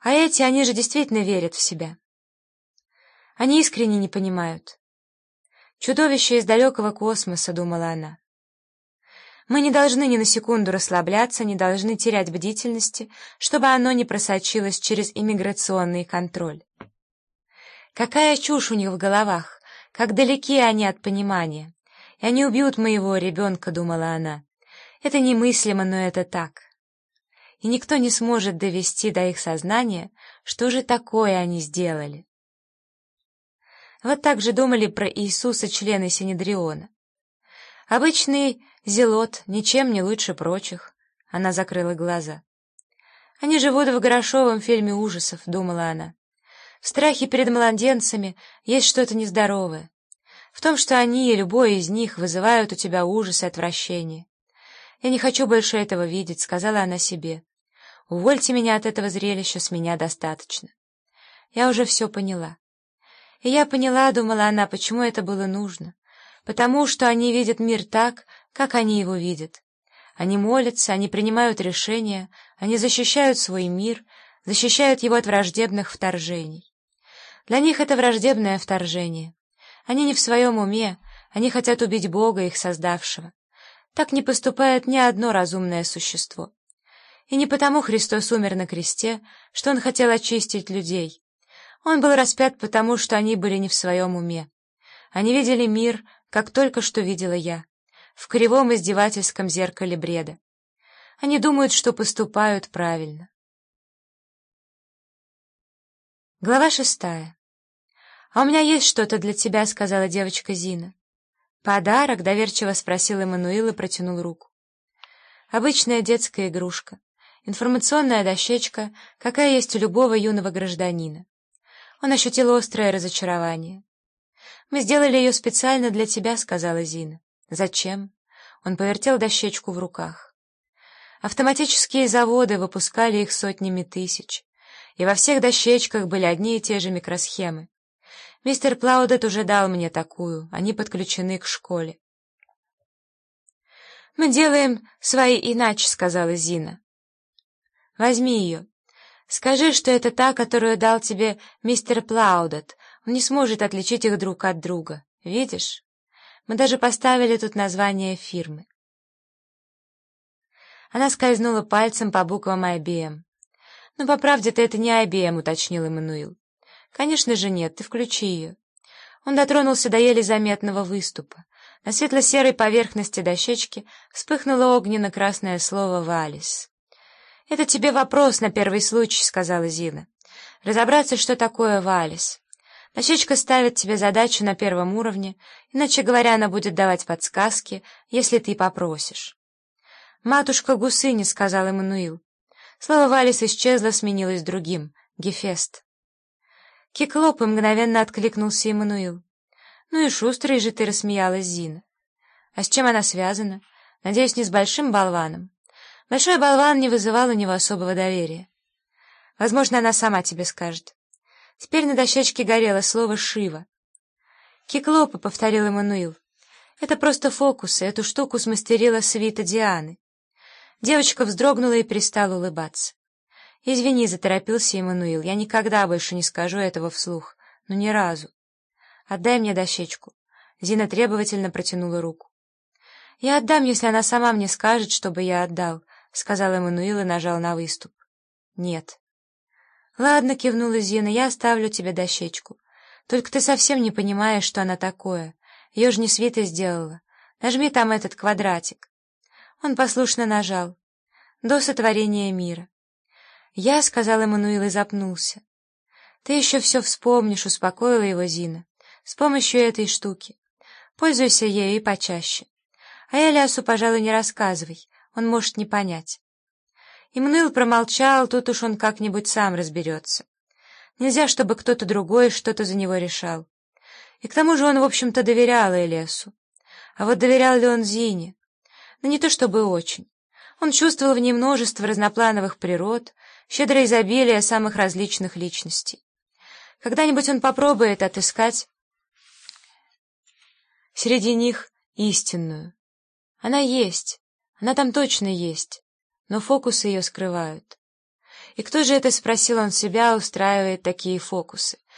А эти, они же действительно верят в себя. Они искренне не понимают. Чудовище из далекого космоса, думала она. Мы не должны ни на секунду расслабляться, не должны терять бдительности, чтобы оно не просочилось через иммиграционный контроль. Какая чушь у них в головах, как далеки они от понимания. И они убьют моего ребенка, думала она. Это немыслимо, но это так. И никто не сможет довести до их сознания, что же такое они сделали. Вот так же думали про Иисуса члены Синедриона. Обычный зелот, ничем не лучше прочих. Она закрыла глаза. Они живут в грошовом фильме ужасов, думала она. В страхе перед младенцами есть что-то нездоровое. В том, что они, любой из них, вызывают у тебя ужас и отвращение. «Я не хочу больше этого видеть», — сказала она себе. «Увольте меня от этого зрелища, с меня достаточно». Я уже все поняла. И я поняла, думала она, почему это было нужно. Потому что они видят мир так, как они его видят. Они молятся, они принимают решения, они защищают свой мир, защищают его от враждебных вторжений. Для них это враждебное вторжение. Они не в своем уме, они хотят убить Бога, их создавшего. Так не поступает ни одно разумное существо. И не потому Христос умер на кресте, что Он хотел очистить людей. Он был распят потому, что они были не в своем уме. Они видели мир, как только что видела я, в кривом издевательском зеркале бреда. Они думают, что поступают правильно. Глава 6. «А у меня есть что-то для тебя», — сказала девочка Зина. «Подарок?» — доверчиво спросил Эммануил и протянул руку. Обычная детская игрушка, информационная дощечка, какая есть у любого юного гражданина. Он ощутил острое разочарование. «Мы сделали ее специально для тебя», — сказала Зина. «Зачем?» Он повертел дощечку в руках. Автоматические заводы выпускали их сотнями тысяч, и во всех дощечках были одни и те же микросхемы. Мистер Плаудет уже дал мне такую, они подключены к школе. «Мы делаем свои иначе», — сказала Зина. «Возьми ее. Скажи, что это та, которую дал тебе мистер Плаудет. Он не сможет отличить их друг от друга. Видишь? Мы даже поставили тут название фирмы». Она скользнула пальцем по буквам IBM. «Ну, по правде-то это не IBM», — уточнил Эммануил. «Конечно же нет, ты включи ее». Он дотронулся до еле заметного выступа. На светло-серой поверхности дощечки вспыхнуло огненно-красное слово «Валис». «Это тебе вопрос на первый случай», — сказала Зина. «Разобраться, что такое «Валис». Дощечка ставит тебе задачу на первом уровне, иначе говоря, она будет давать подсказки, если ты попросишь». «Матушка Гусыня», — сказал Эммануил. Слово «Валис» исчезло, сменилось другим — «Гефест». «Киклоп», — и мгновенно откликнулся Эммануил. «Ну и шустрый же ты», — рассмеялась Зина. «А с чем она связана? Надеюсь, не с большим болваном?» Большой болван не вызывал у него особого доверия. «Возможно, она сама тебе скажет». Теперь на дощечке горело слово «Шива». «Киклопы», — повторил Эммануил. «Это просто фокусы, эту штуку смастерила свита Дианы». Девочка вздрогнула и перестала улыбаться. «Извини», — заторопился Эммануил, — «я никогда больше не скажу этого вслух, но ни разу. Отдай мне дощечку». Зина требовательно протянула руку. «Я отдам, если она сама мне скажет, чтобы я отдал», — сказал Эммануил и нажал на выступ. «Нет». «Ладно», — кивнула Зина, — «я оставлю тебе дощечку. Только ты совсем не понимаешь, что она такое. Ее же не Свита сделала. Нажми там этот квадратик». Он послушно нажал. «До сотворения мира». «Я», — сказал Эммануил и запнулся. «Ты еще все вспомнишь», — успокоила его Зина. «С помощью этой штуки. Пользуйся ею и почаще. А Элиасу, пожалуй, не рассказывай, он может не понять». Эммануил промолчал, тут уж он как-нибудь сам разберется. Нельзя, чтобы кто-то другой что-то за него решал. И к тому же он, в общем-то, доверял Элиасу. А вот доверял ли он Зине? Ну, не то чтобы очень. Он чувствовал в ней множество разноплановых природ, щедрое изобилие самых различных личностей. Когда-нибудь он попробует отыскать среди них истинную. Она есть, она там точно есть, но фокусы ее скрывают. И кто же это, спросил он себя, устраивает такие фокусы?